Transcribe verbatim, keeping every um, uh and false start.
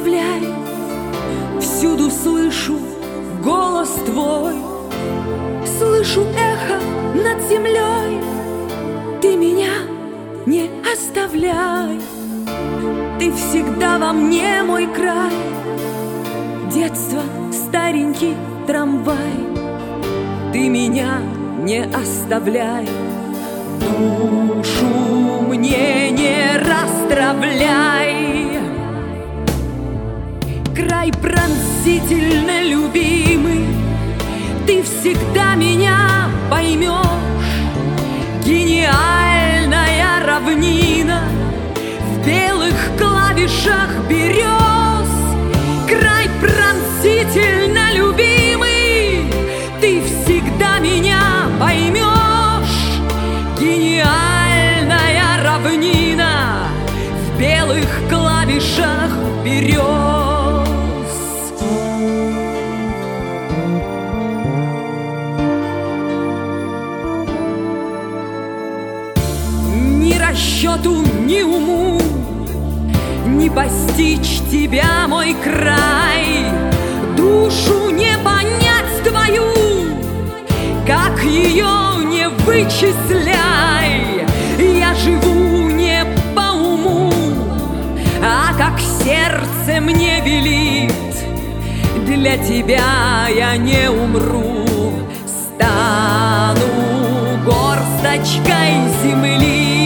оставляй. Всюду слышу голос твой, слышу эхо над землей. Ты меня не оставляй, ты всегда во мне мой край. Детство, старенький трамвай, ты меня не оставляй. Душу мне не расстравляй. Край пронзительно любимый, ты всегда меня поймешь. Гениальная равнина в белых клавишах берез. Край пронзительно любимый, ты всегда меня поймешь. Гениальная равнина в белых клавишах берез. Ни расчету, ни уму не постичь тебя, мой край. Душу не понять твою, как ее не вычисляй. Я живу не по уму, а как сердце мне велит. Для тебя я не умру, стану горсточкой земли.